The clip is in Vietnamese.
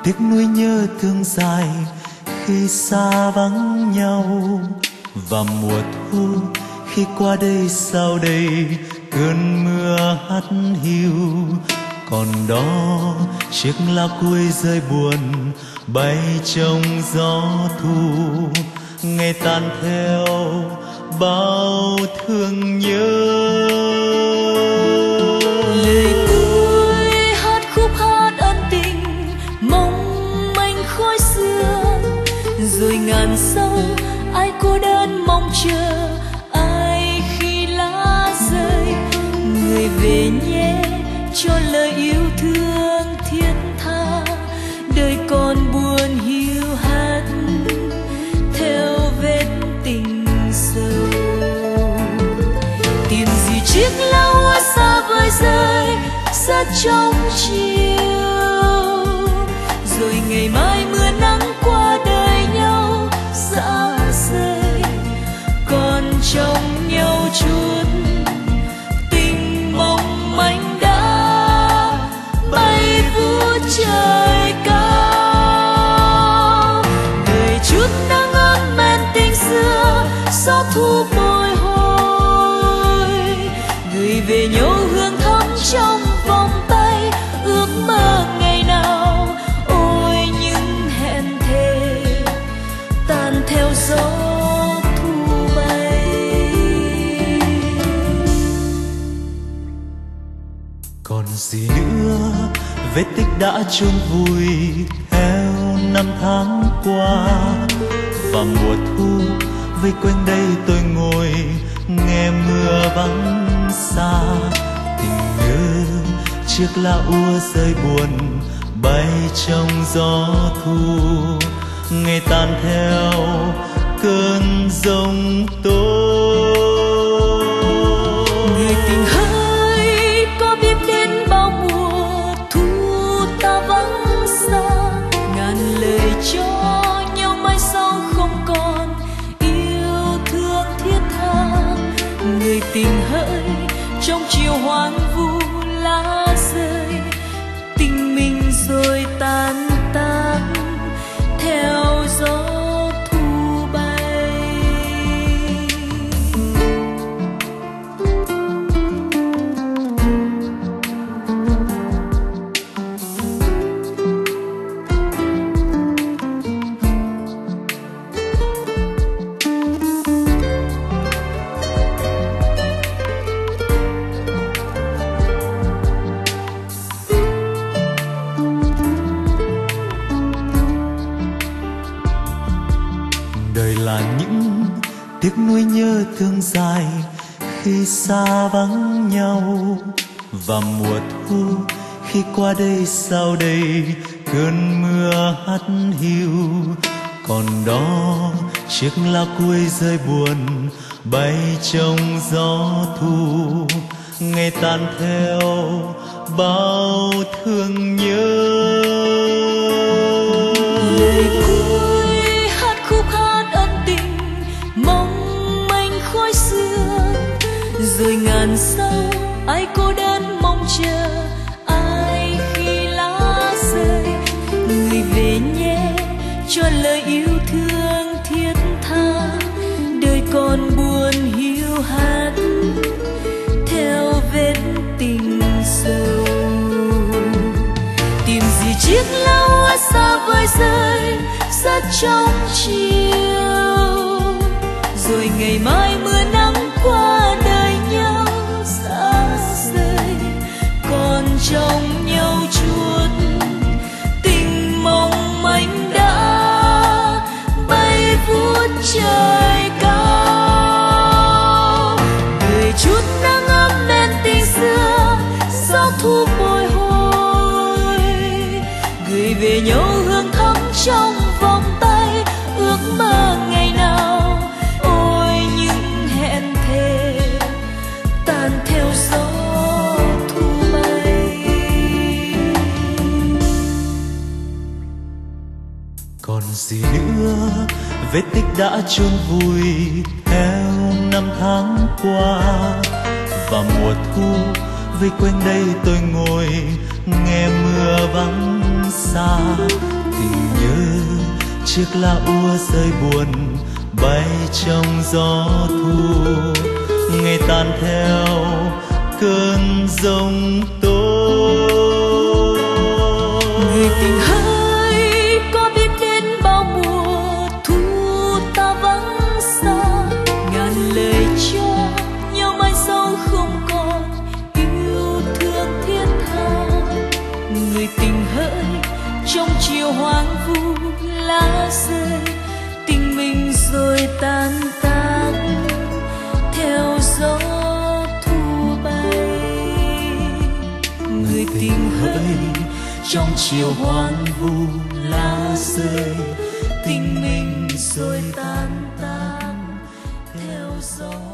tiếc nuối nhớ thương dài khi xa vắng nhau. Và mùa thu khi qua đây sau đây cơn mưa hắt hiu, còn đó chiếc lá cuối rơi buồn bay trong gió thu. Ngày tan theo bao thương nhớ, lời cuối hát khúc hát ân tình mong manh khói xưa. Rồi ngàn sâu ai cô đơn mong chờ, ai khi lá rơi. Người về nhé cho lời yêu thương thiết tha, đời còn buồn hiu hắt theo vết tình sâu. Tìm gì chiếc lá hoa xa vời rơi xa trong chiều, rồi ngày mai mưa nắng qua đời nhau xa rời. Còn trong nhau chút tình mong manh đã bay vút trời cao. Đời chút nắng ấm men tình xưa gió thu bồi hồi, gửi về nhau hương thắm trong vòng tay. Ước mơ ngày nào ôi những hẹn thề tan theo gió thu bay. còn gì nữa vết tích đã chôn vùi theo năm tháng qua. Và mùa thu vây quanh đây tôi ngồi nghe mưa vắng xa. Tình nhớ chiếc lá úa rơi buồn bay trong gió thu. Ngày tan theo cơn giông tố. Người tình hỡi có biết đến bao mùa thu ta vắng xa. Ngàn lời cho nhau mai sau không còn yêu thương thiết tha. Người tình hỡi trong chiều hoang vu lá rơi, tình mình rồi tan tác theo gió thu bay. Đời là những tiếc nuối nhớ thương dài khi xa vắng nhau. Và mùa thu khi qua đây sau đây cơn mưa hắt hiu, còn đó chiếc lá cuối rơi buồn bay trong gió thu. Ngày tan theo bao thương nhớ. Lời cuối hát khúc hát ân tình mong manh khói xưa. Rồi ngàn sau ai cô đơn mong chờ, ai khi lá rơi. Người về nhé cho lời yêu thương thiết tha, đời còn buồn hiu hắt theo vết tình sâu. Tìm gì chiếc lá hoa xa vời rơi xa trong chiều, rồi ngày mai mưa nắng qua đời nhau xa rời. Còn trong nhau chút tình mong manh đã bay vút trời cao. Người chút nắng ấm men tình xưa gió thu bồi hồi, gửi về nhau hương thắm trong vòng tay. Ước mơ ngày nào ôi những hẹn thề tan theo gió thu bay. Còn gì nữa vết tích đã chôn vùi theo năm tháng qua. Và mùa thu vây quanh đây tôi ngồi nghe mưa vắng xa. chiếc lá úa rơi buồn bay trong gió thu, ngày tan theo cơn giông tố. Người tình hỡi, có biết đến bao mùa thu ta vắng xa, ngàn lời cho nhau mai sau không còn yêu thương thiết tha. Người tình hỡi, trong chiều hoang vu lá rơi, tình mình rồi tan tác theo gió thu bay. Người tình hỡi, trong chiều hoang vu lá rơi, tình mình rồi tan tác theo gió.